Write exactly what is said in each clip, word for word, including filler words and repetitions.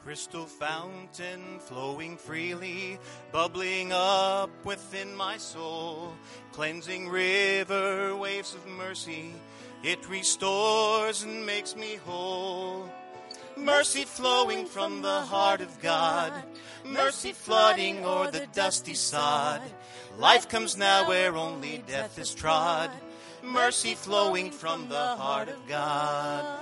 crystal fountain flowing freely, bubbling up within my soul, cleansing river, waves of mercy, it restores and makes me whole. Mercy flowing from the heart of God, mercy flooding o'er the dusty sod. Life comes now where only death is trod, mercy flowing from the heart of God.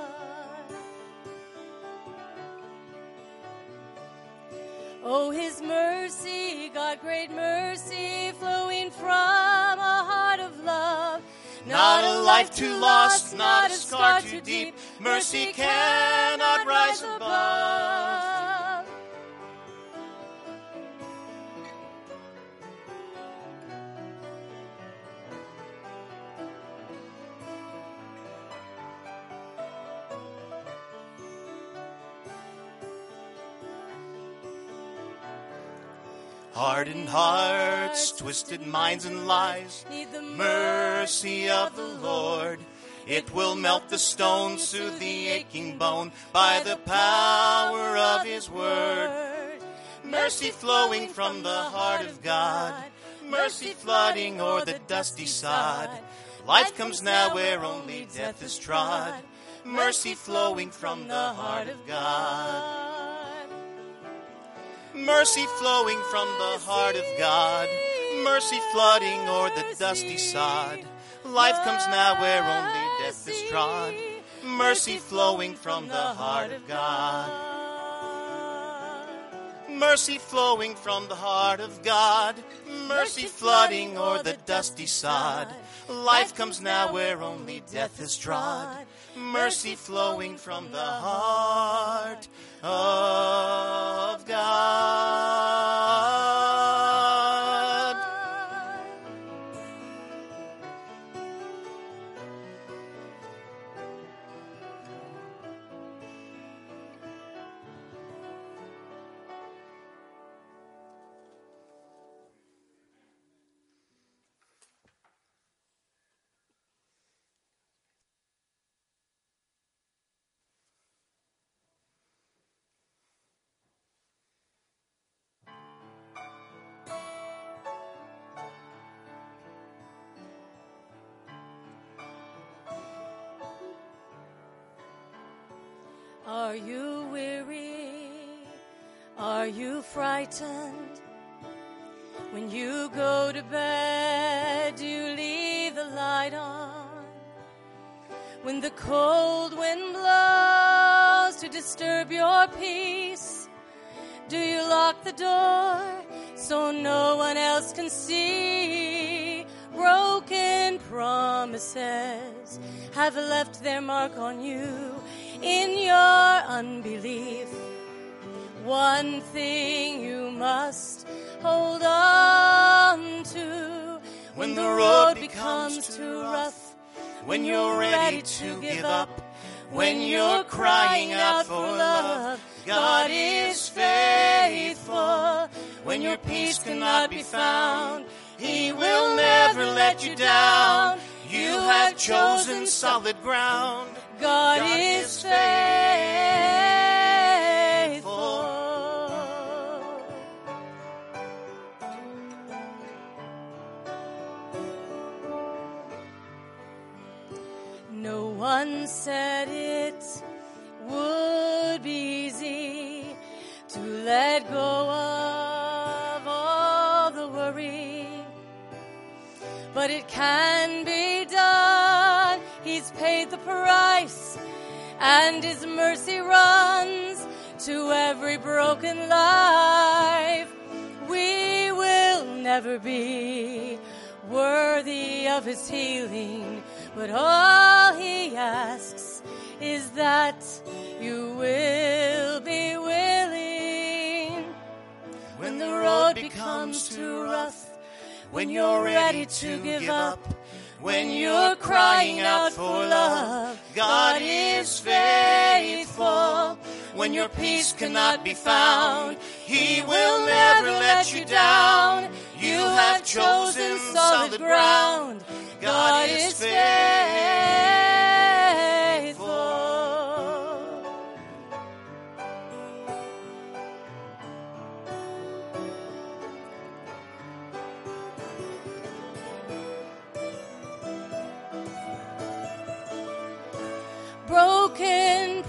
Oh, his mercy, God, great mercy, flowing from a heart of love. Not a life too lost, not a scar too deep, mercy cannot rise above. Hardened hearts, twisted minds and lies, Need the mercy of the Lord. It will melt the stone, soothe the aching bone by the power of his word. Mercy flowing from the heart of God, mercy flooding o'er the dusty sod. Life comes now where only death is trod, mercy flowing from the heart of God. Mercy flowing from the heart of God, mercy flooding o'er the dusty sod. Life comes now where only death is trod, mercy flowing from the heart of God. Mercy flowing from the heart of God, mercy flooding o'er the dusty sod. Life comes now where only death is trod, mercy flowing from the heart of God. Are you weary? Are you frightened? When you go to bed, do you leave the light on? When the cold wind blows to disturb your peace, do you lock the door so no one else can see? Broken promises have left their mark on you in your unbelief. One thing you must hold on to when the road becomes too rough, when you're ready to give up, when you're crying out for love, God is faithful. When your peace cannot be found, he will never let you down. You have chosen solid ground. God, God is faithful. No one said it would be easy to let go of all the worry, but it can be done. He's paid the price, and his mercy runs to every broken life. We will never be worthy of his healing, but all he asks is that you will be willing. When the road becomes too rough, when you're ready to give up, when you're crying out for love, God is faithful. When your peace cannot be found, he will never let you down. You have chosen solid ground. God is faithful.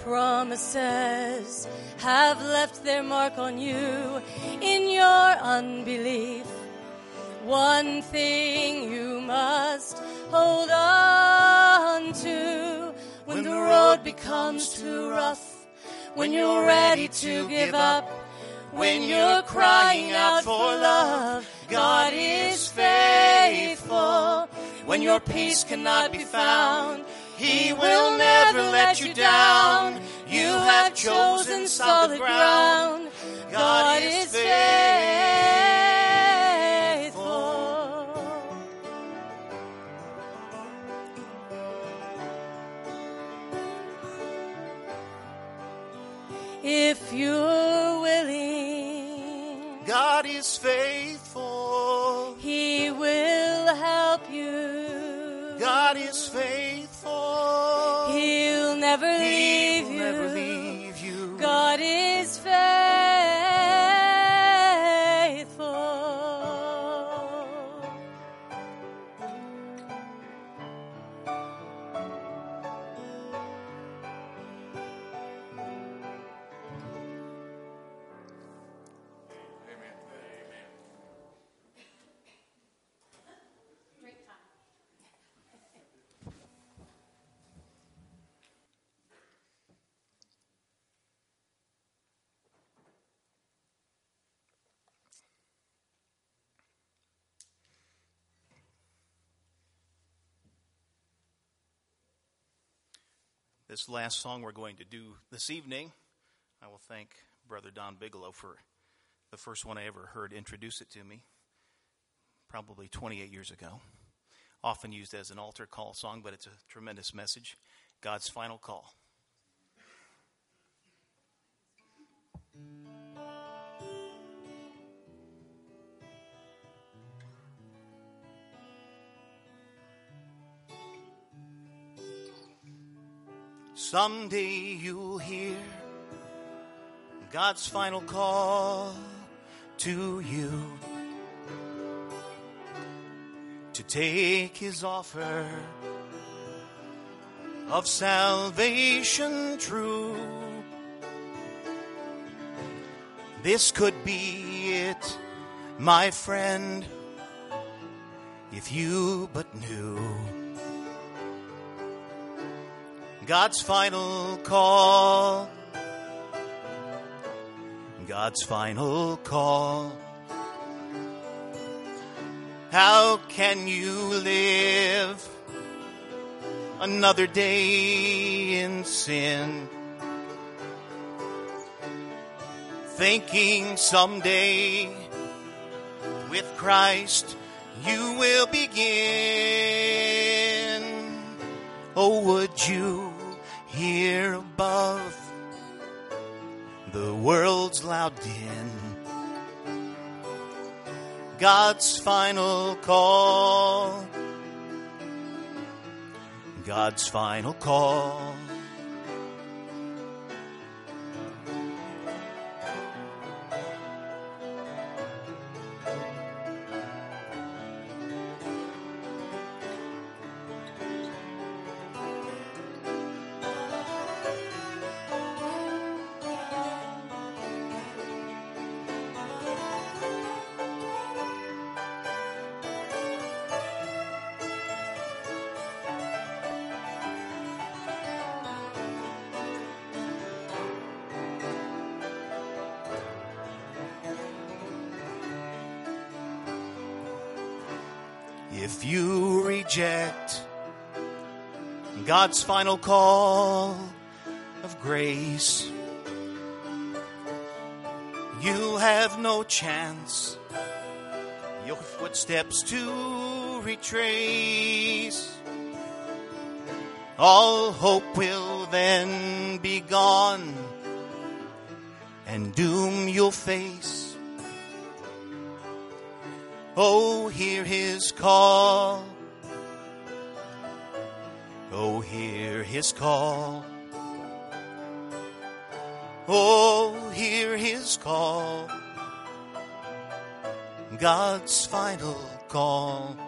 promises have left their mark on you in your unbelief. One thing you must hold on to when the road becomes too rough, when you're ready to give up, when you're crying out for love. God is faithful. When your peace cannot be found, He will never let you down. You have chosen solid ground. God is faithful. If you're willing, God is faithful. He will help you. God is faithful. He'll never leave He will you. never leave you. God is faithful. This last song we're going to do this evening, I will thank Brother Don Bigelow for the first one I ever heard introduce it to me, probably twenty-eight years ago. Often used as an altar call song, but it's a tremendous message. God's Final Call. Someday you'll hear God's final call to you to take His offer of salvation true. This could be it, my friend, if you but knew God's final call, God's final call. How can you live another day in sin, thinking someday with Christ you will begin? Oh, would you hear above the world's loud din God's final call, God's final call. If you reject God's final call of grace, you'll have no chance your footsteps to retrace. All hope will then be gone, and doom you'll face. Oh, hear His call. Oh, hear His call. Oh, hear His call. God's final call.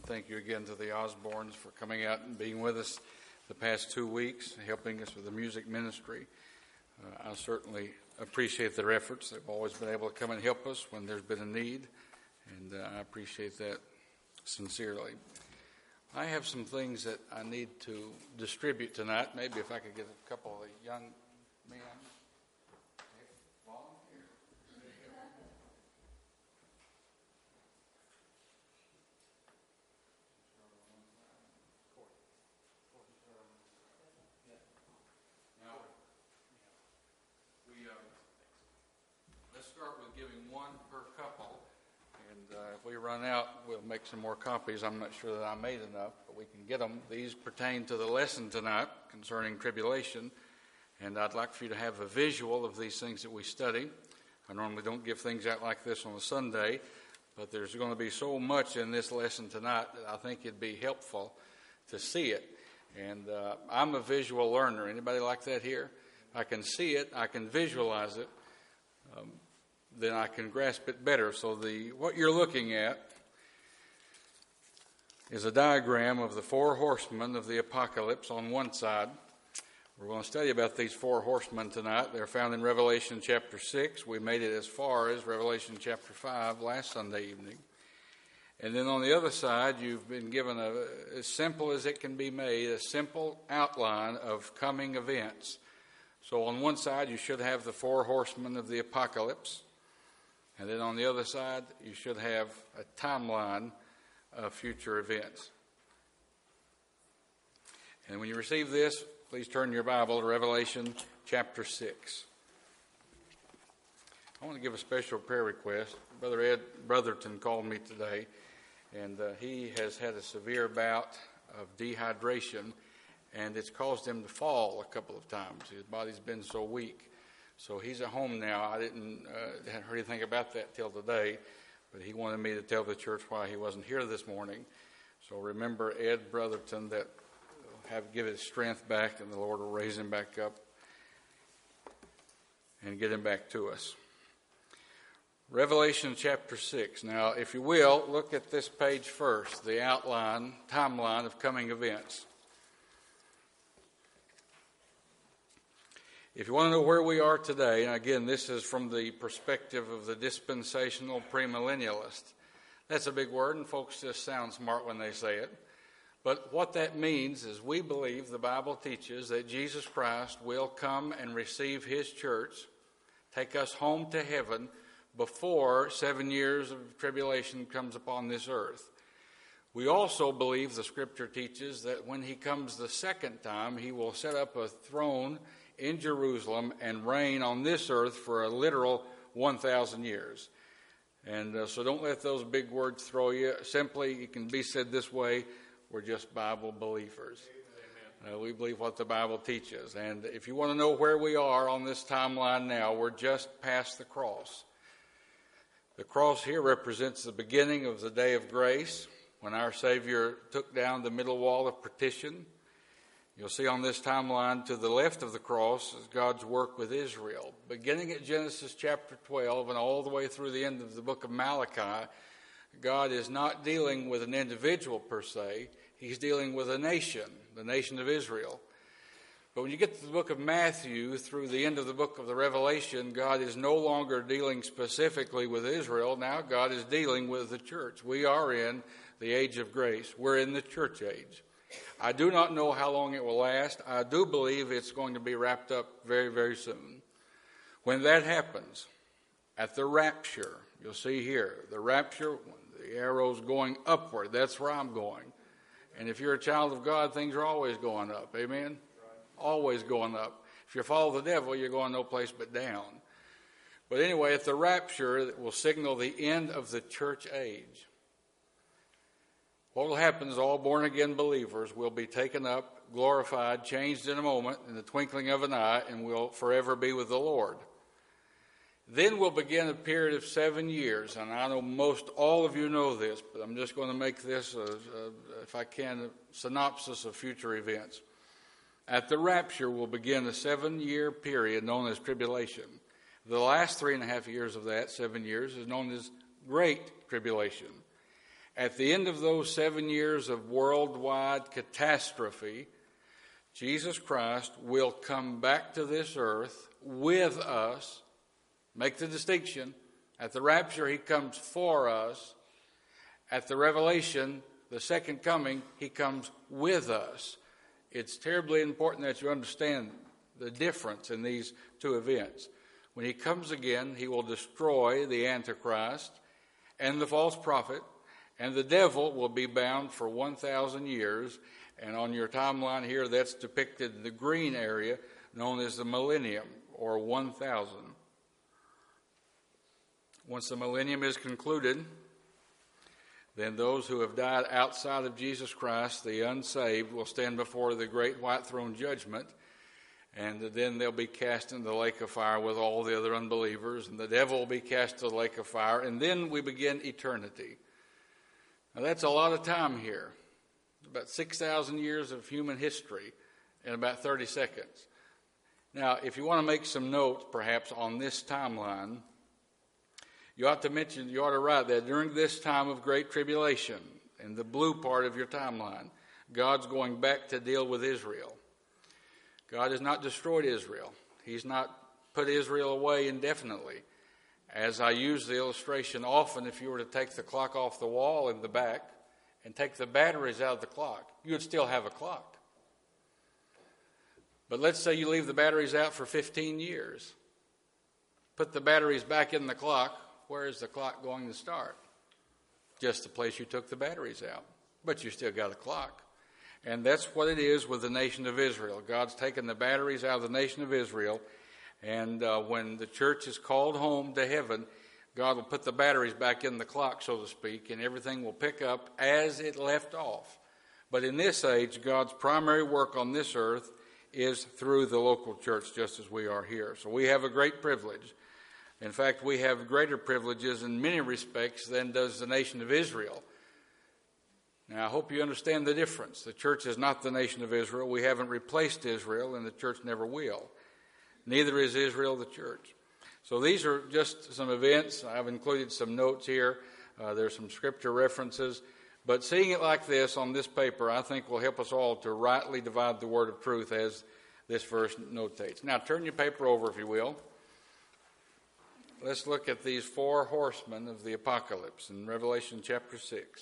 thank you again to the Osbornes for coming out and being with us the past two weeks, helping us with the music ministry. Uh, I certainly appreciate their efforts. They've always been able to come and help us when there's been a need, and uh, I appreciate that sincerely. I have some things that I need to distribute tonight. Maybe if I could get a couple of the young men. If we run out, we'll make some more copies. I'm not sure that I made enough, but we can get them. These pertain to the lesson tonight concerning tribulation, and I'd like for you to have a visual of these things that we study. I normally don't give things out like this on a Sunday, but there's going to be so much in this lesson tonight that I think it'd be helpful to see it. And uh, I'm a visual learner. Anybody like that here? I can see it. I can visualize it. Um, then I can grasp it better. So the what you're looking at is a diagram of the four horsemen of the apocalypse on one side. We're going to study about these four horsemen tonight. They're found in Revelation chapter six. We made it as far as Revelation chapter five last Sunday evening. And then on the other side, you've been given, a, as simple as it can be made, a simple outline of coming events. So on one side, you should have the four horsemen of the apocalypse. And then on the other side, you should have a timeline of future events. And when you receive this, please turn your Bible to Revelation chapter six. I want to give a special prayer request. Brother Ed Brotherton called me today, and uh, he has had a severe bout of dehydration, and it's caused him to fall a couple of times. His body's been so weak. So he's at home now. I didn't uh, hadn't heard anything about that till today, but he wanted me to tell the church why he wasn't here this morning. So remember Ed Brotherton, that will have give his strength back, and the Lord will raise him back up and get him back to us. Revelation chapter six. Now, if you will, look at this page first, the outline, timeline of coming events. If you want to know where we are today, and again, this is from the perspective of the dispensational premillennialist. That's a big word, and folks just sound smart when they say it. But what that means is we believe the Bible teaches that Jesus Christ will come and receive his church, take us home to heaven before seven years of tribulation comes upon this earth. We also believe the Scripture teaches that when he comes the second time, he will set up a throne in Jerusalem and reign on this earth for a literal one thousand years. And uh, so don't let those big words throw you. Simply, it can be said this way: we're just Bible believers. Uh, we believe what the Bible teaches. And if you want to know where we are on this timeline now, we're just past the cross. The cross here represents the beginning of the day of grace, when our Savior took down the middle wall of partition. You'll see on this timeline to the left of the cross is God's work with Israel. Beginning at Genesis chapter twelve and all the way through the end of the book of Malachi, God is not dealing with an individual per se. He's dealing with a nation, the nation of Israel. But when you get to the book of Matthew through the end of the book of the Revelation, God is no longer dealing specifically with Israel. Now God is dealing with the church. We are in the age of grace. We're in the church age. I do not know how long it will last. I do believe it's going to be wrapped up very, very soon. When that happens, at the rapture, you'll see here, the rapture, the arrow's going upward. That's where I'm going. And if you're a child of God, things are always going up. Amen? Always going up. If you follow the devil, you're going no place but down. But anyway, at the rapture, it will signal the end of the church age. What will happen is all born-again believers will be taken up, glorified, changed in a moment, in the twinkling of an eye, and will forever be with the Lord. Then we'll begin a period of seven years, and I know most all of you know this, but I'm just going to make this, a, a, if I can, a synopsis of future events. At the rapture, we'll begin a seven-year period known as tribulation. The last three and a half years of that, seven years, is known as Great Tribulation. At the end of those seven years of worldwide catastrophe, Jesus Christ will come back to this earth with us. Make the distinction. At the rapture, he comes for us. At the revelation, the second coming, he comes with us. It's terribly important that you understand the difference in these two events. When he comes again, he will destroy the Antichrist and the false prophet, and the devil will be bound for one thousand years. And on your timeline here, that's depicted in the green area known as the millennium, or one thousand. Once the millennium is concluded, then those who have died outside of Jesus Christ, the unsaved, will stand before the great white throne judgment, and then they'll be cast into the lake of fire with all the other unbelievers, and the devil will be cast to the lake of fire, and then we begin eternity. Now that's a lot of time here. About six thousand years of human history in about thirty seconds. Now, if you want to make some notes, perhaps, on this timeline, you ought to mention, you ought to write that during this time of great tribulation, in the blue part of your timeline, God's going back to deal with Israel. God has not destroyed Israel. He's not put Israel away indefinitely. As I use the illustration, often if you were to take the clock off the wall in the back and take the batteries out of the clock, you would still have a clock. But let's say you leave the batteries out for fifteen years. Put the batteries back in the clock. Where is the clock going to start? Just the place you took the batteries out. But you still got a clock. And that's what it is with the nation of Israel. God's taken the batteries out of the nation of Israel. And uh, when the church is called home to heaven, God will put the batteries back in the clock, so to speak, and everything will pick up as it left off. But in this age, God's primary work on this earth is through the local church, just as we are here. So we have a great privilege. In fact, we have greater privileges in many respects than does the nation of Israel. Now, I hope you understand the difference. The church is not the nation of Israel. We haven't replaced Israel, and the church never will. Neither is Israel the church. So these are just some events. I've included some notes here. Uh, there's some scripture references. But seeing it like this on this paper, I think will help us all to rightly divide the word of truth as this verse notates. Now, turn your paper over, if you will. Let's look at these four horsemen of the apocalypse in Revelation chapter six.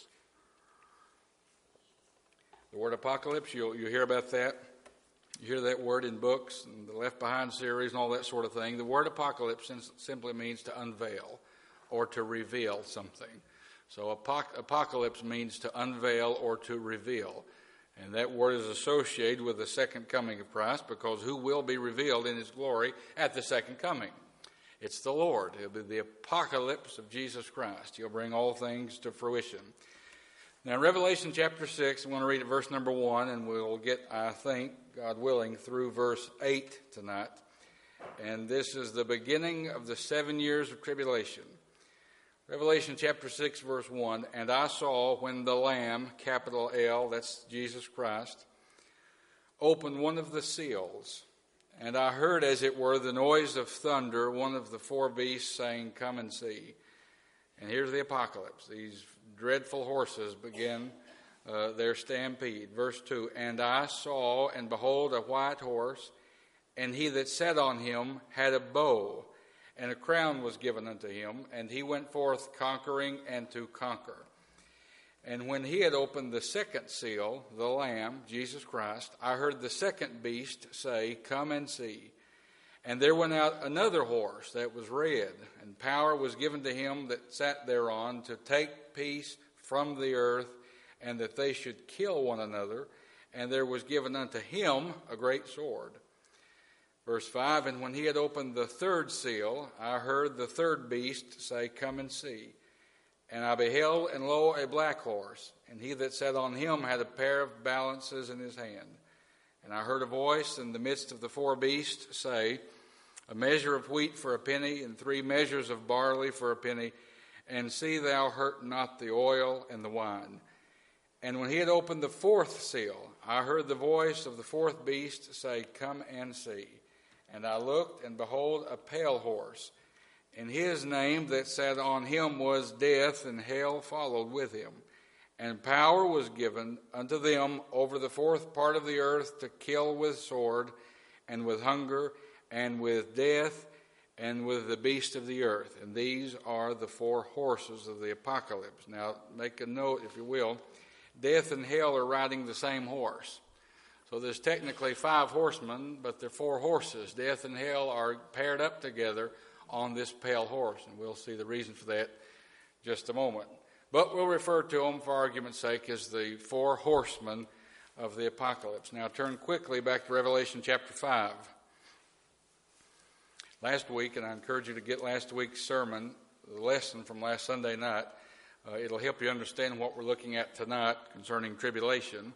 The word apocalypse, you'll, you'll hear about that. You hear that word in books and the Left Behind series and all that sort of thing. The word apocalypse simply means to unveil or to reveal something. So apoc- apocalypse means to unveil or to reveal. And that word is associated with the second coming of Christ, because who will be revealed in his glory at the second coming? It's the Lord. It'll be the apocalypse of Jesus Christ. He'll bring all things to fruition. Now, in Revelation chapter six, I want to read at verse number one, and we'll get, I think, God willing, through verse eight tonight. And this is the beginning of the seven years of tribulation. Revelation chapter six, verse one, and I saw when the Lamb, capital L, that's Jesus Christ, opened one of the seals. And I heard, as it were, the noise of thunder, one of the four beasts saying, "Come and see." And here's the apocalypse. These dreadful horses begin uh, their stampede. Verse two, and I saw, and behold, a white horse, and he that sat on him had a bow, and a crown was given unto him, and he went forth conquering and to conquer. And when he had opened the second seal, the Lamb, Jesus Christ, I heard the second beast say, "Come and see." And there went out another horse that was red, and power was given to him that sat thereon to take peace from the earth, and that they should kill one another. And there was given unto him a great sword. Verse five, and when he had opened the third seal, I heard the third beast say, "Come and see." And I beheld, and lo, a black horse, and he that sat on him had a pair of balances in his hand. And I heard a voice in the midst of the four beasts say, "A measure of wheat for a penny, and three measures of barley for a penny, and see thou hurt not the oil and the wine." And when he had opened the fourth seal, I heard the voice of the fourth beast say, "Come and see." And I looked, and behold, a pale horse. And his name that sat on him was Death, and hell followed with him. And power was given unto them over the fourth part of the earth to kill with sword, and with hunger, and with death, and with the beast of the earth. And these are the four horses of the apocalypse. Now, make a note, if you will. Death and hell are riding the same horse. So there's technically five horsemen, but they're four horses. Death and hell are paired up together on this pale horse. And we'll see the reason for that in just a moment. But we'll refer to them, for argument's sake, as the four horsemen of the apocalypse. Now turn quickly back to Revelation chapter five. Last week, and I encourage you to get last week's sermon, the lesson from last Sunday night. Uh, it'll help you understand what we're looking at tonight concerning tribulation.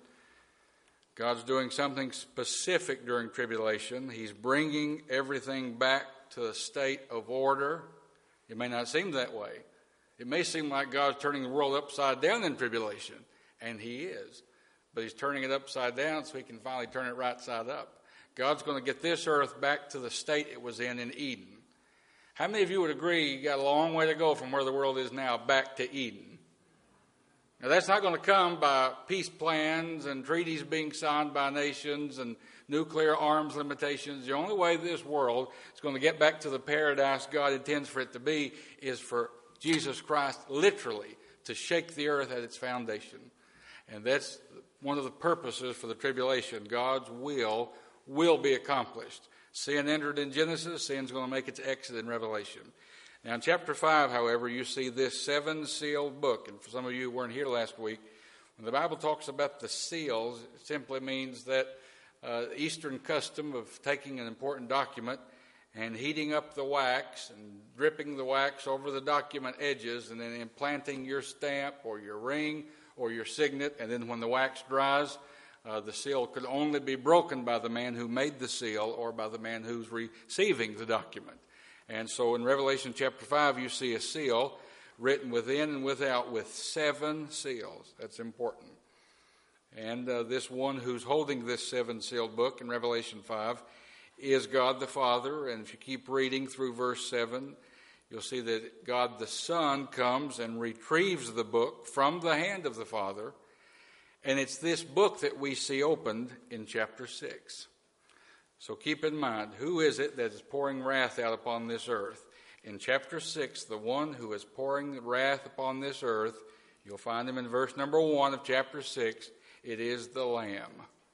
God's doing something specific during tribulation. He's bringing everything back to a state of order. It may not seem that way. It may seem like God's turning the world upside down in tribulation, and he is. But he's turning it upside down so he can finally turn it right side up. God's going to get this earth back to the state it was in in Eden. How many of you would agree you got a long way to go from where the world is now back to Eden? Now, that's not going to come by peace plans and treaties being signed by nations and nuclear arms limitations. The only way this world is going to get back to the paradise God intends for it to be is for Jesus Christ literally to shake the earth at its foundation. And that's one of the purposes for the tribulation. God's will will be accomplished. Sin entered in Genesis. Sin's going to make its exit in Revelation. Now in chapter five, however, you see this seven-sealed book. And for some of you who weren't here last week, when the Bible talks about the seals, it simply means that uh, the Eastern custom of taking an important document and heating up the wax and dripping the wax over the document edges and then implanting your stamp or your ring or your signet. And then when the wax dries, uh, the seal could only be broken by the man who made the seal or by the man who's receiving the document. And so in Revelation chapter five, you see a seal written within and without with seven seals. That's important. And uh, this one who's holding this seven-sealed book in Revelation five is God the Father. And if you keep reading through verse seven, you'll see that God the Son comes and retrieves the book from the hand of the Father. And it's this book that we see opened in chapter six. So keep in mind, who is it that is pouring wrath out upon this earth? In chapter six, the one who is pouring wrath upon this earth, you'll find him in verse number one of chapter six. It is the Lamb.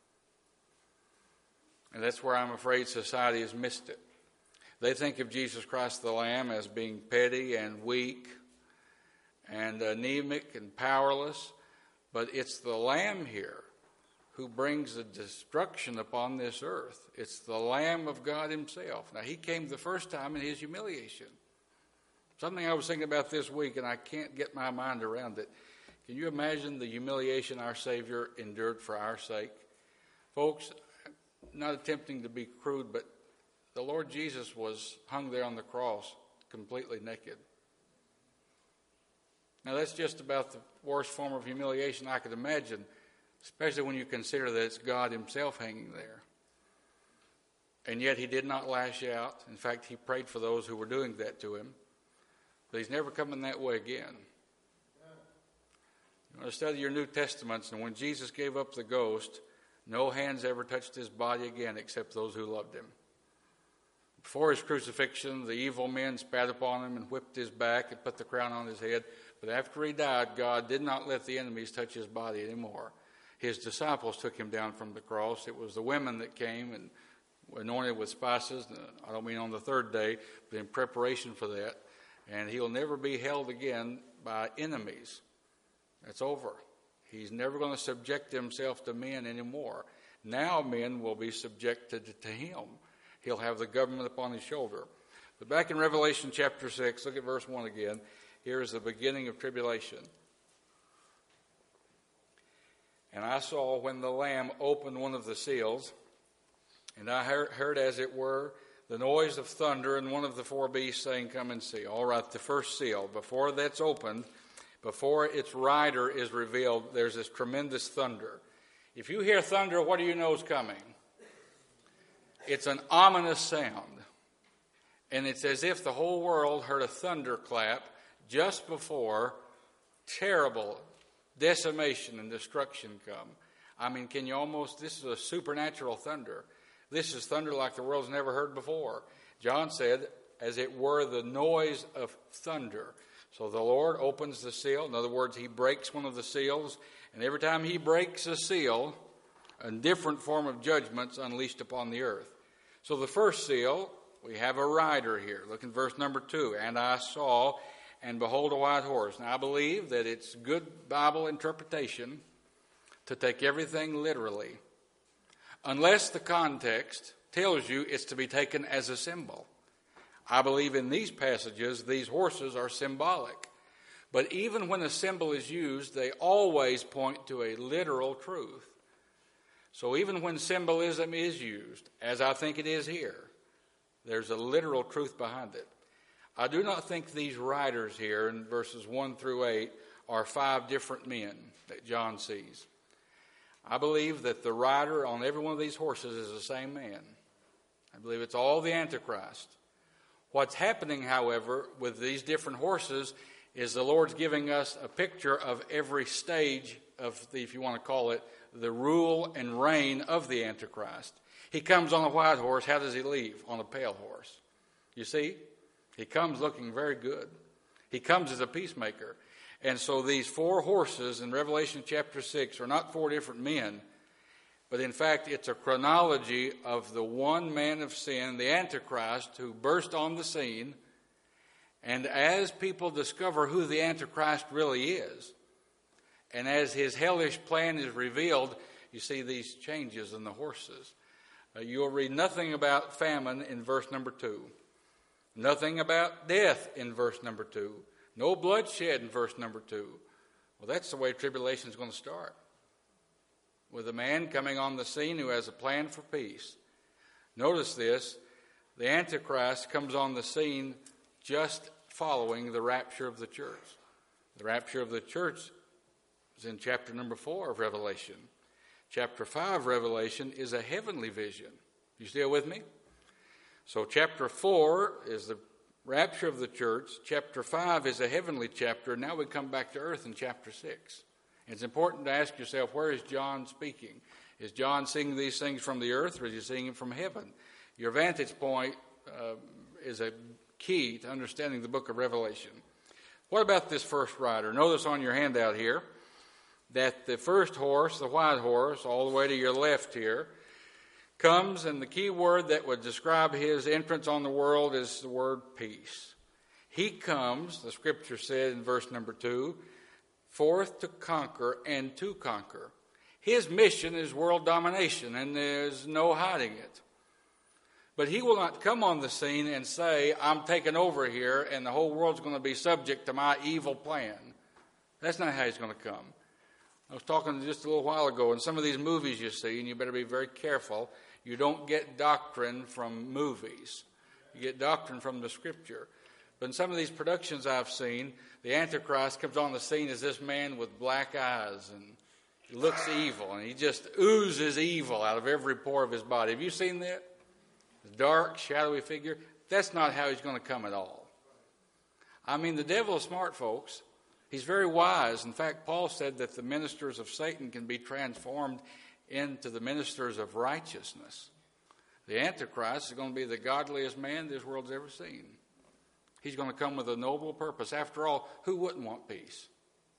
And that's where I'm afraid society has missed it. They think of Jesus Christ the Lamb as being petty and weak and anemic and powerless. But it's the Lamb here who brings the destruction upon this earth. It's the Lamb of God himself. Now, he came the first time in his humiliation. Something I was thinking about this week, and I can't get my mind around it. Can you imagine the humiliation our Savior endured for our sake? Folks, not attempting to be crude, but the Lord Jesus was hung there on the cross completely naked. Now, that's just about the worst form of humiliation I could imagine, especially when you consider that it's God himself hanging there. And yet he did not lash out. In fact, he prayed for those who were doing that to him. But he's never coming that way again. You want to study your New Testaments, and when Jesus gave up the ghost, no hands ever touched his body again except those who loved him. Before his crucifixion, the evil men spat upon him and whipped his back and put the crown on his head. But after he died, God did not let the enemies touch his body anymore. His disciples took him down from the cross. It was the women that came and were anointed with spices. I don't mean on the third day, but in preparation for that. And he'll never be held again by enemies. That's over. He's never going to subject himself to men anymore. Now men will be subjected to him. He'll have the government upon his shoulder. But back in Revelation chapter six, look at verse one again. Here is the beginning of tribulation. And I saw when the Lamb opened one of the seals, and I heard, heard as it were the noise of thunder, and one of the four beasts saying, "Come and see." All right, the first seal, before that's opened, before its rider is revealed, there's this tremendous thunder. If you hear thunder, what do you know is coming? It's an ominous sound. And it's as if the whole world heard a thunderclap just before terrible, decimation and destruction come. I mean, can you almost, this is a supernatural thunder. This is thunder like the world's never heard before. John said, as it were the noise of thunder. So the Lord opens the seal. In other words, he breaks one of the seals. And every time he breaks a seal, a different form of judgment's unleashed upon the earth. So the first seal, we have a rider here. Look in verse number two. And I saw, and behold, a white horse. Now I believe that it's good Bible interpretation to take everything literally, unless the context tells you it's to be taken as a symbol. I believe in these passages, these horses are symbolic. But even when a symbol is used, they always point to a literal truth. So even when symbolism is used, as I think it is here, there's a literal truth behind it. I do not think these riders here in verses one through eight are five different men that John sees. I believe that the rider on every one of these horses is the same man. I believe it's all the Antichrist. What's happening, however, with these different horses is the Lord's giving us a picture of every stage of the, if you want to call it, the rule and reign of the Antichrist. He comes on a white horse. How does he leave? On a pale horse. You see? He comes looking very good. He comes as a peacemaker. And so these four horses in Revelation chapter six are not four different men, but in fact it's a chronology of the one man of sin, the Antichrist, who burst on the scene. And as people discover who the Antichrist really is, and as his hellish plan is revealed, you see these changes in the horses. Uh, you'll read nothing about famine in verse number two. Nothing about death in verse number two. No bloodshed in verse number two. Well, that's the way tribulation is going to start. With a man coming on the scene who has a plan for peace. Notice this. The Antichrist comes on the scene just following the rapture of the church. The rapture of the church is in chapter number four of Revelation. Chapter five of Revelation is a heavenly vision. You still with me? So chapter four is the rapture of the church. Chapter five is a heavenly chapter. Now we come back to earth in chapter six. It's important to ask yourself, where is John speaking? Is John seeing these things from the earth, or is he seeing them from heaven? Your vantage point uh, is a key to understanding the book of Revelation. What about this first rider? Notice on your handout here that the first horse, the white horse, all the way to your left here, comes, and the key word that would describe his entrance on the world is the word peace. He comes, the scripture said in verse number two, forth to conquer and to conquer. His mission is world domination, and there's no hiding it. But he will not come on the scene and say, I'm taking over here, and the whole world's going to be subject to my evil plan. That's not how he's going to come. I was talking just a little while ago, in some of these movies you see, and you better be very careful, you don't get doctrine from movies. You get doctrine from the scripture. But in some of these productions I've seen, the Antichrist comes on the scene as this man with black eyes, and he looks evil, and he just oozes evil out of every pore of his body. Have you seen that? The dark, shadowy figure. That's not how he's going to come at all. I mean, the devil is smart, folks. He's very wise. In fact, Paul said that the ministers of Satan can be transformed into the ministers of righteousness. The Antichrist is going to be the godliest man this world's ever seen. He's going to come with a noble purpose. After all, who wouldn't want peace?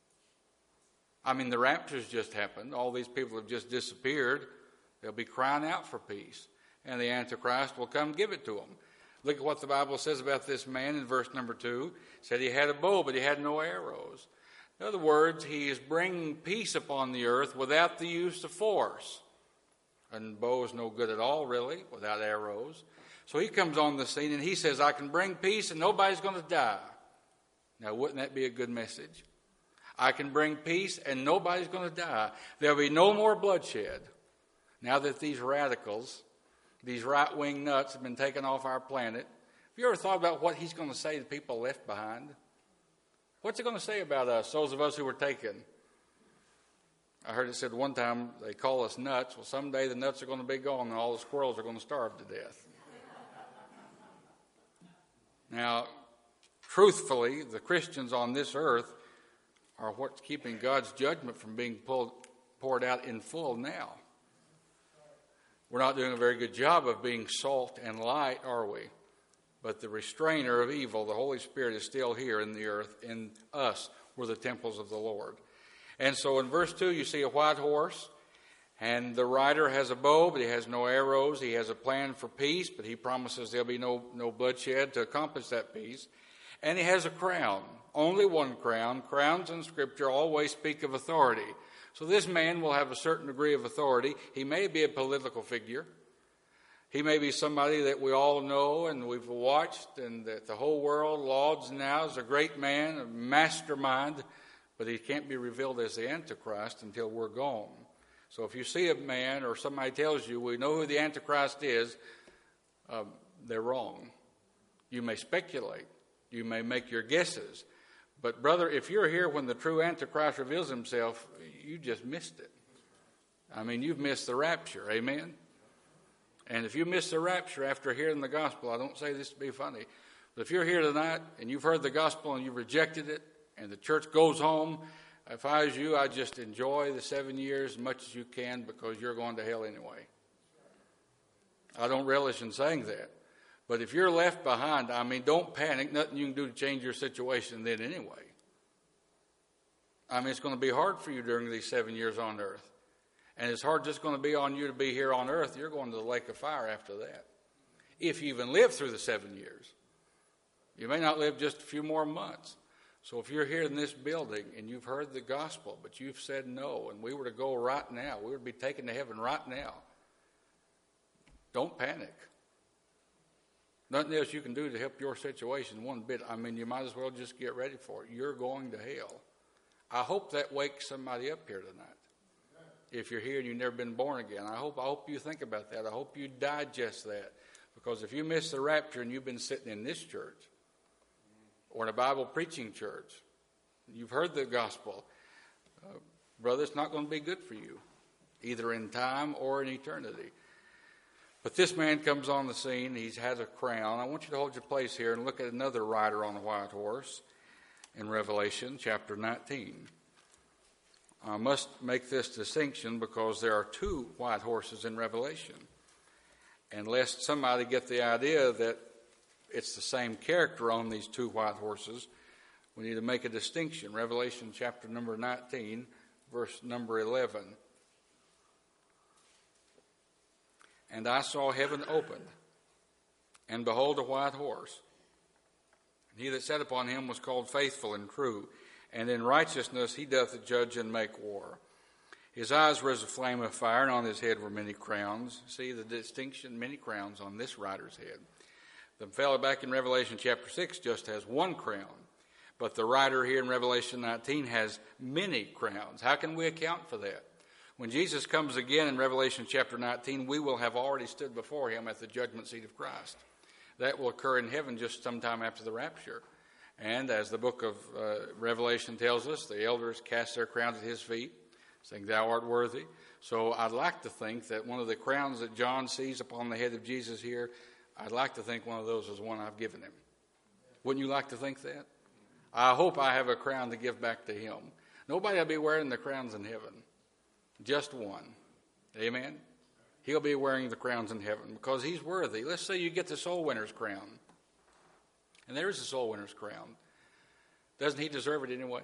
I mean, the rapture's just happened. All these people have just disappeared. They'll be crying out for peace. And the Antichrist will come give it to them. Look at what the Bible says about this man in verse number two. It said he had a bow, but he had no arrows. In other words, he is bringing peace upon the earth without the use of force. And bow is no good at all, really, without arrows. So he comes on the scene and he says, I can bring peace and nobody's going to die. Now, wouldn't that be a good message? I can bring peace and nobody's going to die. There'll be no more bloodshed. Now that these radicals, these right-wing nuts have been taken off our planet, have you ever thought about what he's going to say to people left behind? What's he going to say about us, those of us who were taken? I heard it said one time they call us nuts. Well, someday the nuts are going to be gone and all the squirrels are going to starve to death. Now, truthfully, the Christians on this earth are what's keeping God's judgment from being pulled, poured out in full now. We're not doing a very good job of being salt and light, are we? But the restrainer of evil, the Holy Spirit, is still here in the earth. In us, we're the temples of the Lord. And so in verse two, you see a white horse, and the rider has a bow, but he has no arrows. He has a plan for peace, but he promises there'll be no, no bloodshed to accomplish that peace. And he has a crown, only one crown. Crowns in Scripture always speak of authority. So this man will have a certain degree of authority. He may be a political figure. He may be somebody that we all know and we've watched and that the whole world lauds now as a great man, a mastermind, but he can't be revealed as the Antichrist until we're gone. So if you see a man or somebody tells you, we know who the Antichrist is, um, they're wrong. You may speculate. You may make your guesses. But brother, if you're here when the true Antichrist reveals himself, you just missed it. I mean, you've missed the rapture. Amen? And if you miss the rapture after hearing the gospel, I don't say this to be funny, but if you're here tonight and you've heard the gospel and you've rejected it and the church goes home, if I was you, I'd just enjoy the seven years as much as you can because you're going to hell anyway. I don't relish in saying that. But if you're left behind, I mean, don't panic. Nothing you can do to change your situation then anyway. I mean, it's going to be hard for you during these seven years on earth. And it's hard just going to be on you to be here on earth. You're going to the lake of fire after that. If you even live through the seven years. You may not live just a few more months. So if you're here in this building and you've heard the gospel, but you've said no, and we were to go right now, we would be taken to heaven right now, don't panic. Nothing else you can do to help your situation one bit. I mean, you might as well just get ready for it. You're going to hell. I hope that wakes somebody up here tonight. If you're here and you've never been born again, I hope I hope you think about that. I hope you digest that. Because if you miss the rapture and you've been sitting in this church or in a Bible preaching church, you've heard the gospel, uh, brother, it's not going to be good for you, either in time or in eternity. But this man comes on the scene. He's had a crown. I want you to hold your place here and look at another rider on a white horse in Revelation chapter nineteen. I must make this distinction because there are two white horses in Revelation. And lest somebody get the idea that it's the same character on these two white horses, we need to make a distinction. Revelation chapter number nineteen, verse number eleven. And I saw heaven opened, and behold, a white horse. And he that sat upon him was called Faithful and True, and in righteousness he doth judge and make war. His eyes were as a flame of fire, and on his head were many crowns. See the distinction? Many crowns on this rider's head. The fellow back in Revelation chapter six just has one crown, but the rider here in Revelation nineteen has many crowns. How can we account for that? When Jesus comes again in Revelation chapter nineteen, we will have already stood before him at the judgment seat of Christ. That will occur in heaven just sometime after the rapture. And as the book of uh, Revelation tells us, the elders cast their crowns at his feet, saying, Thou art worthy. So I'd like to think that one of the crowns that John sees upon the head of Jesus here, I'd like to think one of those is one I've given him. Wouldn't you like to think that? I hope I have a crown to give back to him. Nobody will be wearing the crowns in heaven. Just one. Amen? He'll be wearing the crowns in heaven because he's worthy. Let's say you get the soul winner's crown. And there is a soul winner's crown. Doesn't he deserve it anyway?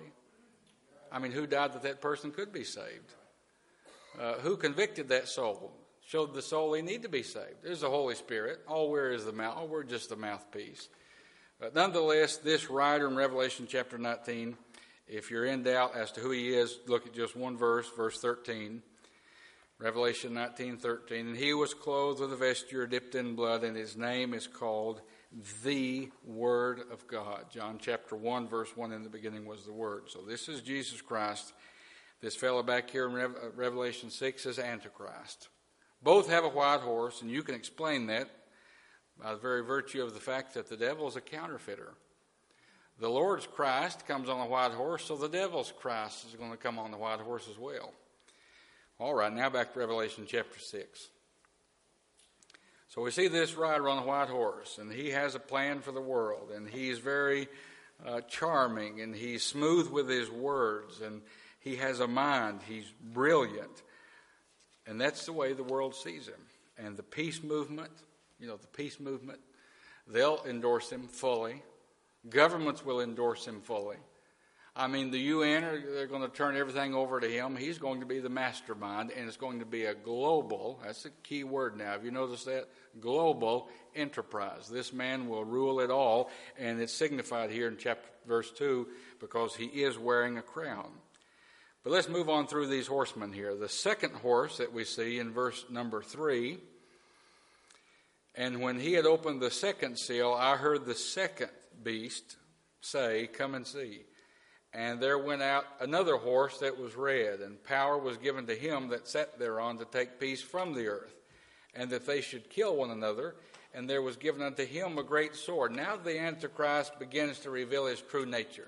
I mean, who died that that person could be saved? Uh, who convicted that soul? Showed the soul they need to be saved. There's the Holy Spirit. All we're is the mouth. All we're just the mouthpiece. But nonetheless, this rider in Revelation chapter nineteen, if you're in doubt as to who he is, look at just one verse, verse thirteen. Revelation nineteen thirteen. And he was clothed with a vesture dipped in blood, and his name is called the Word of God. John chapter one, verse one, in the beginning was the Word. So this is Jesus Christ. This fellow back here in Re- Revelation six is Antichrist. Both have a white horse, and you can explain that by the very virtue of the fact that the devil is a counterfeiter. The Lord's Christ comes on a white horse, so the devil's Christ is going to come on the white horse as well. All right, now back to Revelation chapter six. So we see this rider on a white horse, and he has a plan for the world, and he's very uh, charming, and he's smooth with his words, and he has a mind. He's brilliant. And that's the way the world sees him. And the peace movement, you know, the peace movement, they'll endorse him fully. Governments will endorse him fully. I mean, the U N, are, they're going to turn everything over to him. He's going to be the mastermind, and it's going to be a global, that's a key word now. Have you noticed that? Global enterprise. This man will rule it all, and it's signified here in chapter verse two because he is wearing a crown. But let's move on through these horsemen here. The second horse that we see in verse number three, and when he had opened the second seal, I heard the second beast say, come and see. And there went out another horse that was red, and power was given to him that sat thereon to take peace from the earth, and that they should kill one another. And there was given unto him a great sword. Now the Antichrist begins to reveal his true nature.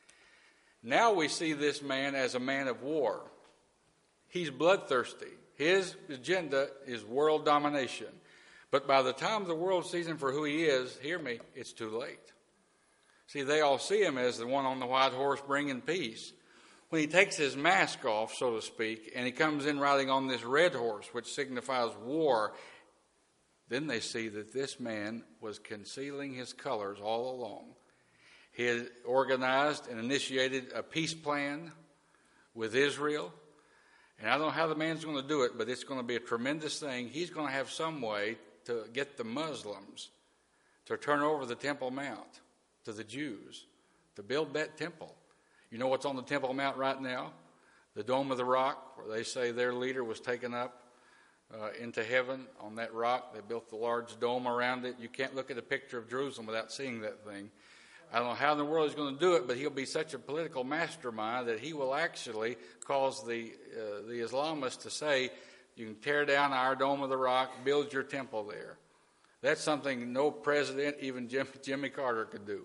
Now we see this man as a man of war. He's bloodthirsty. His agenda is world domination. But by the time the world sees him for who he is, hear me, it's too late. See, they all see him as the one on the white horse bringing peace. When he takes his mask off, so to speak, and he comes in riding on this red horse, which signifies war, then they see that this man was concealing his colors all along. He had organized and initiated a peace plan with Israel. And I don't know how the man's going to do it, but it's going to be a tremendous thing. He's going to have some way to get the Muslims to turn over the Temple Mount to the Jews, to build that temple. You know what's on the Temple Mount right now? The Dome of the Rock, where they say their leader was taken up uh, into heaven on that rock. They built the large dome around it. You can't look at a picture of Jerusalem without seeing that thing. I don't know how in the world he's going to do it, but he'll be such a political mastermind that he will actually cause the uh, the Islamists to say, you can tear down our Dome of the Rock, build your temple there. That's something no president, even Jim, Jimmy Carter, could do.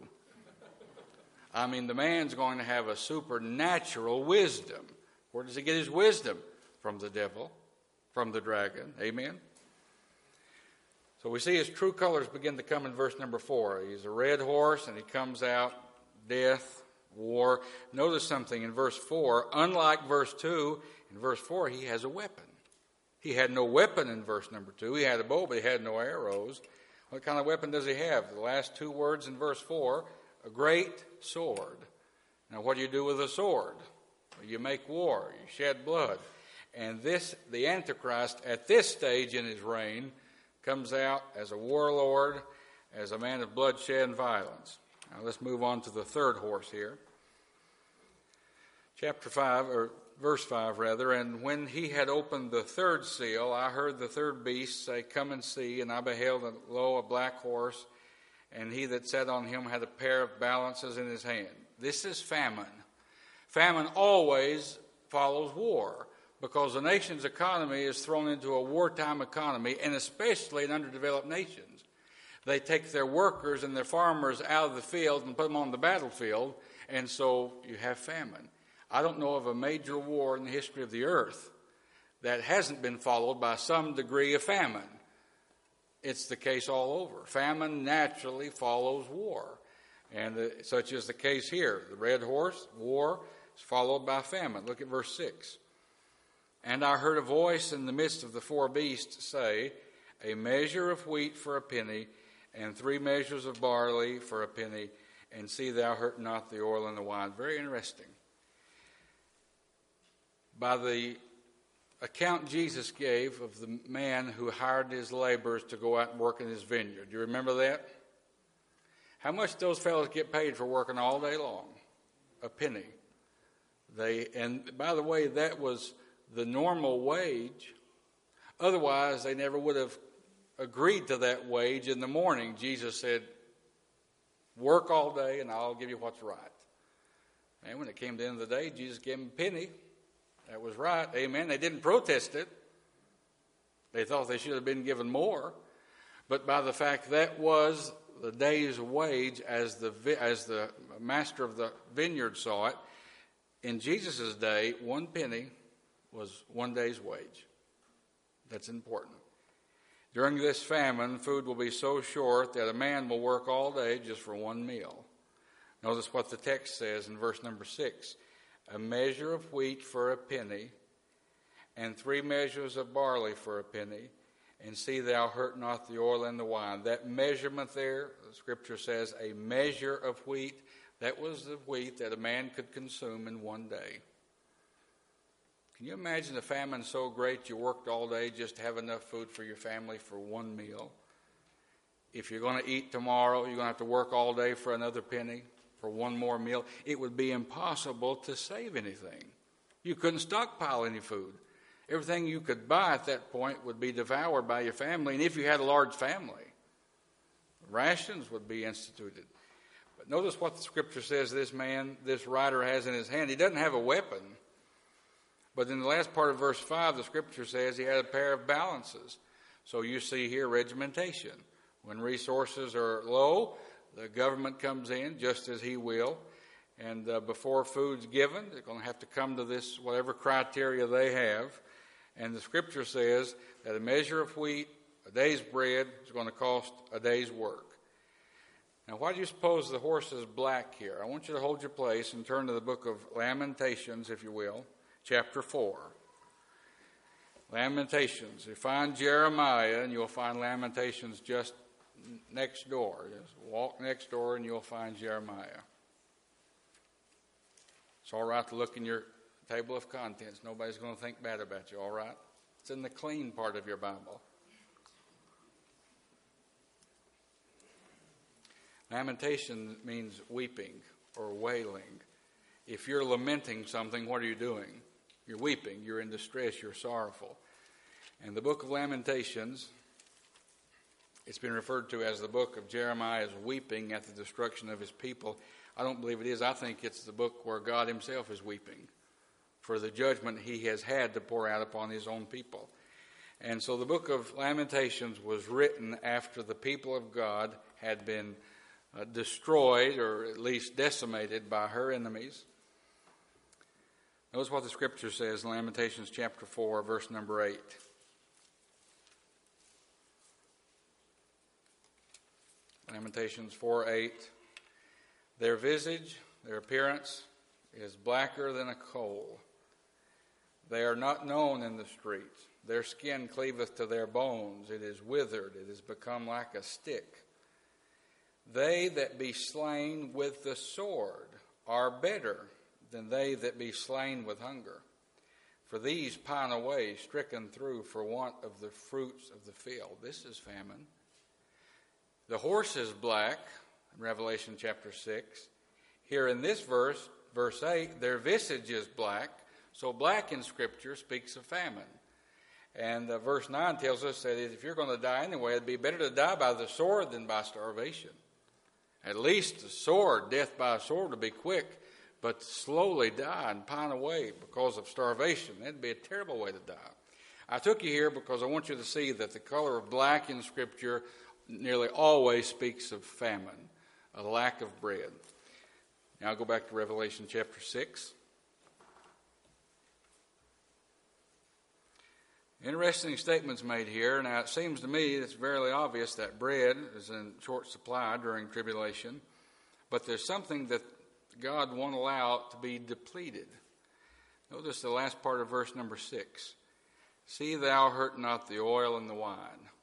I mean, the man's going to have a supernatural wisdom. Where does he get his wisdom? From the devil, from the dragon. Amen? So we see his true colors begin to come in verse number four. He's a red horse, and he comes out, death, war. Notice something in verse four. Unlike verse two, in verse four, he has a weapon. He had no weapon in verse number two. He had a bow, but he had no arrows. What kind of weapon does he have? The last two words in verse four, a great sword. Now, what do you do with a sword? Well, you make war. You shed blood. And this, the Antichrist, at this stage in his reign, comes out as a warlord, as a man of bloodshed and violence. Now, let's move on to the third horse here. Chapter five, or verse five, rather. And when he had opened the third seal, I heard the third beast say, come and see. And I beheld, and lo, a black horse, and he that sat on him had a pair of balances in his hand. This is famine. Famine always follows war, because a nation's economy is thrown into a wartime economy, and especially in underdeveloped nations. They take their workers and their farmers out of the field and put them on the battlefield, and so you have famine. I don't know of a major war in the history of the earth that hasn't been followed by some degree of famine. It's the case all over. Famine naturally follows war, and uh, such is the case here. The red horse, war, is followed by famine. Look at verse six. And I heard a voice in the midst of the four beasts say, a measure of wheat for a penny, and three measures of barley for a penny, and see thou hurt not the oil and the wine. Very interesting. By the account Jesus gave of the man who hired his laborers to go out and work in his vineyard. Do you remember that? How much those fellows get paid for working all day long? A penny. They, and by the way, that was the normal wage. Otherwise, they never would have agreed to that wage in the morning. Jesus said, work all day and I'll give you what's right. And when it came to the end of the day, Jesus gave them a penny. That was right. Amen. They didn't protest it. They thought they should have been given more. But by the fact that was the day's wage as the as the master of the vineyard saw it, in Jesus' day, one penny was one day's wage. That's important. During this famine, food will be so short that a man will work all day just for one meal. Notice what the text says in verse number six. A measure of wheat for a penny, and three measures of barley for a penny, and see thou hurt not the oil and the wine. That measurement there, the Scripture says, a measure of wheat, that was the wheat that a man could consume in one day. Can you imagine a famine so great you worked all day just to have enough food for your family for one meal? If you're going to eat tomorrow, you're going to have to work all day for another penny, for one more meal. It would be impossible to save anything. You couldn't stockpile any food. Everything you could buy at that point would be devoured by your family. And if you had a large family, rations would be instituted. But notice what the Scripture says this man, this writer has in his hand. He doesn't have a weapon. But in the last part of verse five, the Scripture says he had a pair of balances. So you see here regimentation. When resources are low, the government comes in just as he will. And uh, before food's given, they're going to have to come to this, whatever criteria they have. And the Scripture says that a measure of wheat, a day's bread, is going to cost a day's work. Now, why do you suppose the horse is black here? I want you to hold your place and turn to the book of Lamentations, if you will. Chapter four. Lamentations. You find Jeremiah and you'll find Lamentations just next door. Just walk next door and you'll find Jeremiah. It's all right to look in your table of contents. Nobody's going to think bad about you, all right? It's in the clean part of your Bible. Lamentation means weeping or wailing. If you're lamenting something, what are you doing? You're weeping, you're in distress, you're sorrowful. And the book of Lamentations, it's been referred to as the book of Jeremiah's weeping at the destruction of his people. I don't believe it is. I think it's the book where God himself is weeping for the judgment he has had to pour out upon his own people. And so the book of Lamentations was written after the people of God had been uh, destroyed or at least decimated by her enemies. Notice what the Scripture says in Lamentations chapter four, verse number eight. Lamentations four eight. Their visage, their appearance, is blacker than a coal. They are not known in the streets. Their skin cleaveth to their bones. It is withered. It is become like a stick. They that be slain with the sword are better than they that be slain with hunger. For these pine away, stricken through for want of the fruits of the field. This is famine. The horse is black, in Revelation chapter six. Here in this verse, verse eight, their visage is black. So black in Scripture speaks of famine. And uh, verse nine tells us that if you're going to die anyway, it'd be better to die by the sword than by starvation. At least the sword, death by a sword, would be quick. But to slowly die and pine away because of starvation, that'd be a terrible way to die. I took you here because I want you to see that the color of black in Scripture nearly always speaks of famine, a lack of bread. Now I'll go back to Revelation chapter six. Interesting statements made here. Now it seems to me it's very obvious that bread is in short supply during tribulation, but there's something that God won't allow to be depleted. Notice the last part of verse number six. See thou hurt not the oil and the wine.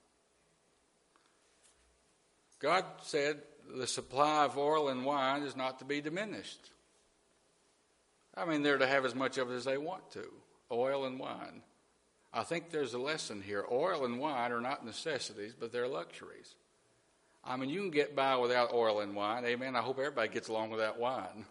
God said the supply of oil and wine is not to be diminished. I mean, they're to have as much of it as they want to, oil and wine. I think there's a lesson here. Oil and wine are not necessities, but they're luxuries. I mean, you can get by without oil and wine. Amen. I hope everybody gets along without wine.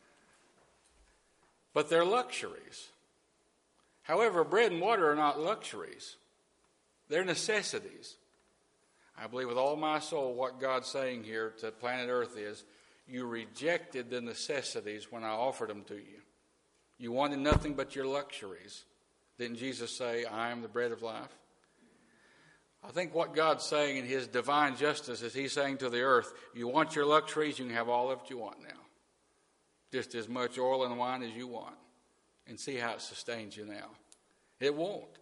But they're luxuries. However, bread and water are not luxuries. They're necessities. I believe with all my soul what God's saying here to planet Earth is, you rejected the necessities when I offered them to you. You wanted nothing but your luxuries. Didn't Jesus say, I am the bread of life? I think what God's saying in his divine justice is he's saying to the earth, you want your luxuries, you can have all of it you want now. Just as much oil and wine as you want. And see how it sustains you now. It won't.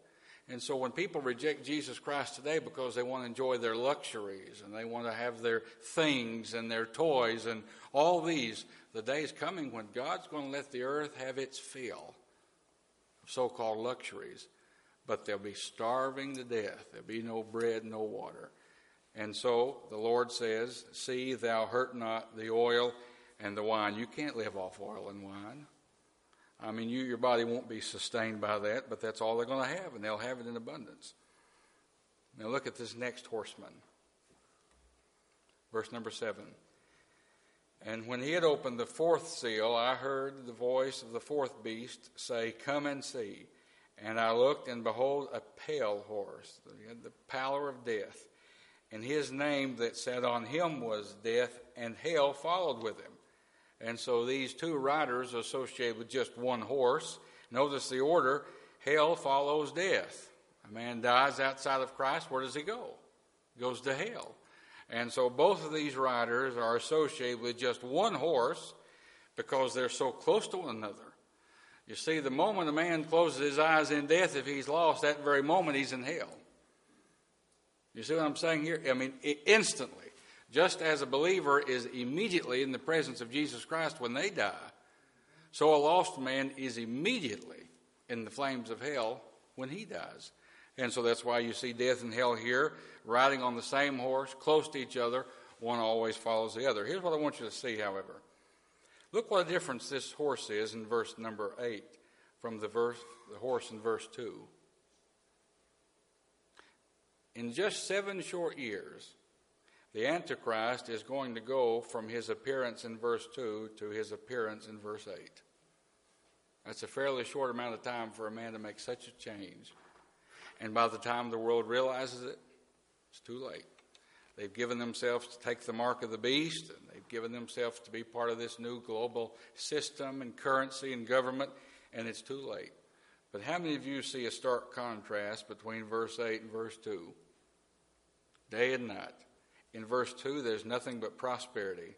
And so when people reject Jesus Christ today because they want to enjoy their luxuries and they want to have their things and their toys and all these, the day is coming when God's going to let the earth have its fill of so-called luxuries. But they'll be starving to death. There'll be no bread, no water. And so the Lord says, see, thou hurt not the oil and the wine. You can't live off oil and wine. I mean, you, your body won't be sustained by that, but that's all they're going to have, and they'll have it in abundance. Now look at this next horseman. Verse number seven. And when he had opened the fourth seal, I heard the voice of the fourth beast say, come and see. And I looked, and behold, a pale horse. He had the pallor of death. And his name that sat on him was Death, and hell followed with him. And so these two riders are associated with just one horse. Notice the order. Hell follows death. A man dies outside of Christ. Where does he go? He goes to hell. And so both of these riders are associated with just one horse because they're so close to one another. You see, the moment a man closes his eyes in death, if he's lost, that very moment he's in hell. You see what I'm saying here? I mean, instantly. Just as a believer is immediately in the presence of Jesus Christ when they die, so a lost man is immediately in the flames of hell when he dies. And so that's why you see death and hell here, riding on the same horse, close to each other. One always follows the other. Here's what I want you to see, however. Look what a difference this horse is in verse number eight from the, verse, the horse in verse two. In just seven short years, the Antichrist is going to go from his appearance in verse two to his appearance in verse eight. That's a fairly short amount of time for a man to make such a change. And by the time the world realizes it, it's too late. They've given themselves to take the mark of the beast, and they've given themselves to be part of this new global system and currency and government, and it's too late. But how many of you see a stark contrast between verse eight and verse two? Day and night. In verse two, there's nothing but prosperity.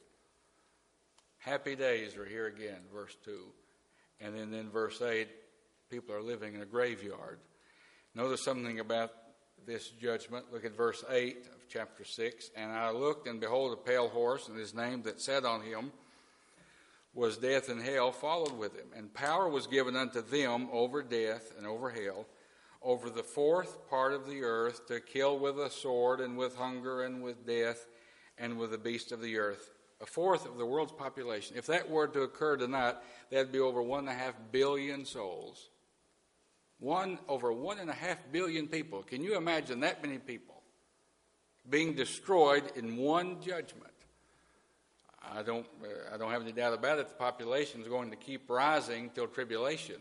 Happy days are here again, verse two. And then in verse eight, people are living in a graveyard. Notice something about this judgment. Look at verse eight of chapter six. And I looked, and behold, a pale horse, and his name that sat on him was Death, and hell followed with him. And power was given unto them over death and over hell, over the fourth part of the earth, to kill with a sword and with hunger and with death and with the beast of the earth. A fourth of the world's population. If that were to occur tonight, that'd be over one and a half billion souls. One over one and a half billion people. Can you imagine that many people being destroyed in one judgment? I don't, I don't have any doubt about it. The population is going to keep rising till tribulation.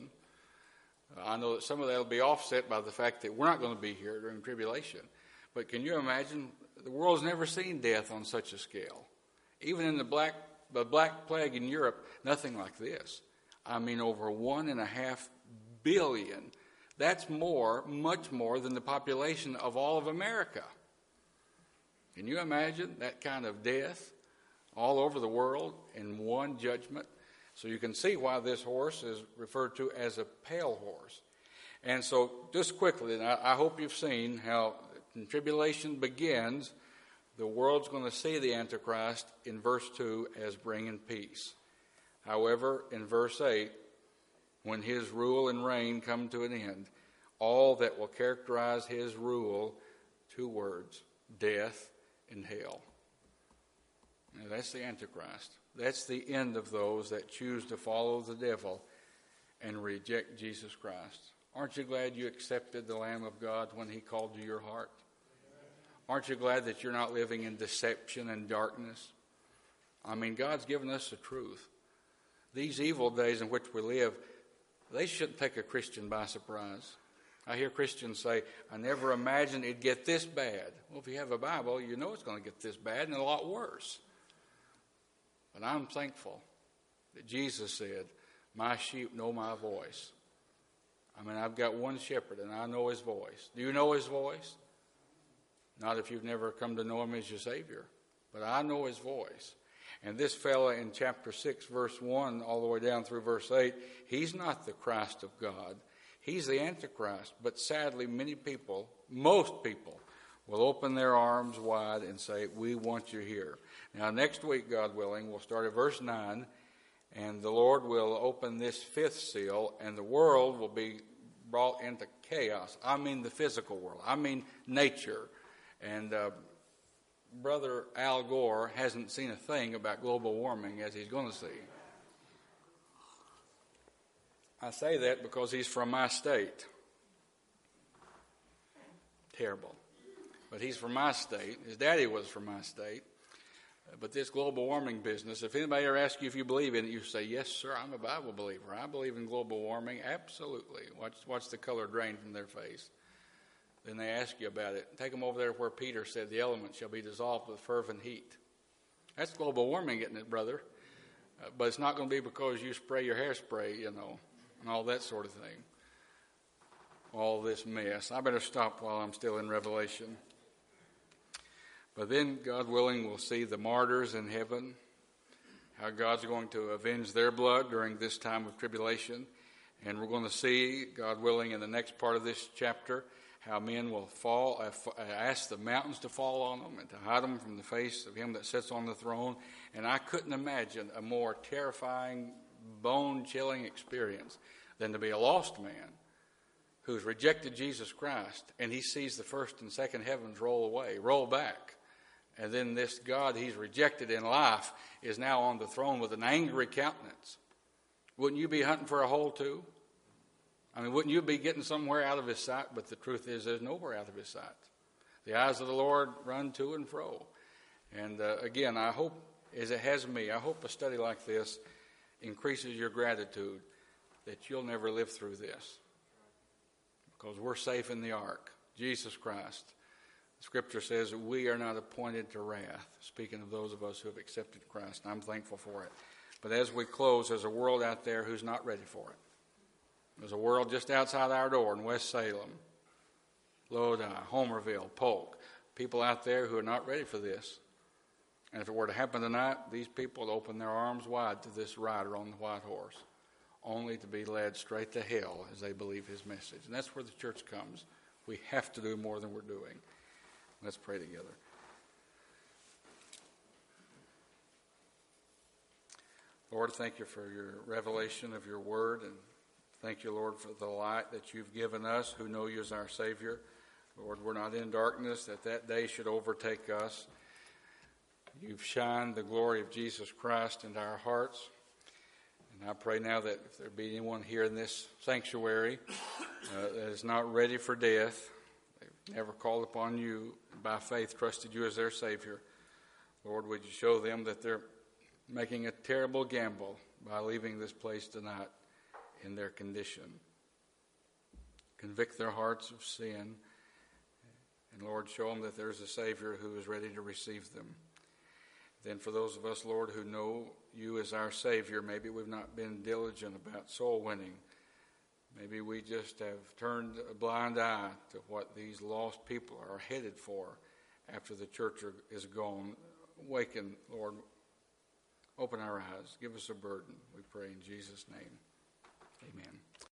I know that some of that will be offset by the fact that we're not going to be here during tribulation. But can you imagine? The world's never seen death on such a scale. Even in the black, the Black Plague in Europe, nothing like this. I mean, over one and a half billion. That's more, much more than the population of all of America. Can you imagine that kind of death all over the world in one judgment? So you can see why this horse is referred to as a pale horse. And so just quickly, and I, I hope you've seen how when tribulation begins, the world's going to see the Antichrist in verse two as bringing peace. However, in verse eight, when his rule and reign come to an end, all that will characterize his rule, two words, death and hell. Now, that's the Antichrist. That's the end of those that choose to follow the devil and reject Jesus Christ. Aren't you glad you accepted the Lamb of God when he called to your heart? Aren't you glad that you're not living in deception and darkness? I mean, God's given us the truth. These evil days in which we live, they shouldn't take a Christian by surprise. I hear Christians say, I never imagined it'd get this bad. Well, if you have a Bible, you know it's going to get this bad and a lot worse. But I'm thankful that Jesus said, my sheep know my voice. I mean, I've got one shepherd and I know his voice. Do you know his voice? Not if you've never come to know him as your Savior. But I know his voice. And this fella in chapter six, verse one, all the way down through verse eight, he's not the Christ of God. He's the Antichrist, but sadly many people, most people, will open their arms wide and say, we want you here. Now next week, God willing, we'll start at verse nine, and the Lord will open this fifth seal, and the world will be brought into chaos. I mean the physical world. I mean nature. And uh, Brother Al Gore hasn't seen a thing about global warming as he's going to see. I say that because he's from my state. Terrible. But he's from my state. His daddy was from my state. But this global warming business, if anybody ever asks you if you believe in it, you say, yes, sir, I'm a Bible believer. I believe in global warming. Absolutely. Watch, watch the color drain from their face. Then they ask you about it. Take them over there where Peter said the elements shall be dissolved with fervent heat. That's global warming, isn't it, brother? Uh, but it's not going to be because you spray your hairspray, you know, and all that sort of thing. All this mess. I better stop while I'm still in Revelation. But then, God willing, we'll see the martyrs in heaven, how God's going to avenge their blood during this time of tribulation. And we're going to see, God willing, in the next part of this chapter, how men will fall, uh, ask the mountains to fall on them and to hide them from the face of him that sits on the throne. And I couldn't imagine a more terrifying, bone-chilling experience than to be a lost man who's rejected Jesus Christ, and he sees the first and second heavens roll away, roll back. And then this God he's rejected in life is now on the throne with an angry countenance. Wouldn't you be hunting for a hole too? I mean, wouldn't you be getting somewhere out of his sight? But the truth is, there's nowhere out of his sight. The eyes of the Lord run to and fro. And uh, again, I hope, as it has me, I hope a study like this increases your gratitude that you'll never live through this. Because we're safe in the ark, Jesus Christ. The Scripture says that we are not appointed to wrath, speaking of those of us who have accepted Christ. And I'm thankful for it. But as we close, there's a world out there who's not ready for it. There's a world just outside our door in West Salem, Lodi, Homerville, Polk. People out there who are not ready for this. And if it were to happen tonight, these people would open their arms wide to this rider on the white horse, only to be led straight to hell as they believe his message. And that's where the church comes. We have to do more than we're doing. Let's pray together. Lord, thank you for your revelation of your word, and thank you, Lord, for the light that you've given us who know you as our Savior. Lord, we're not in darkness, that that day should overtake us. You've shined the glory of Jesus Christ into our hearts. And I pray now that if there be anyone here in this sanctuary uh, that is not ready for death, they've never called upon you, by faith trusted you as their Savior, Lord, would you show them that they're making a terrible gamble by leaving this place tonight in their condition. Convict their hearts of sin, and Lord, show them that there's a Savior who is ready to receive them. Then for those of us, Lord, who know you as our Savior, maybe we've not been diligent about soul winning. Maybe we just have turned a blind eye to what these lost people are headed for after the church is gone. Awaken, Lord. Open our eyes. Give us a burden, we pray in Jesus' name. Amen.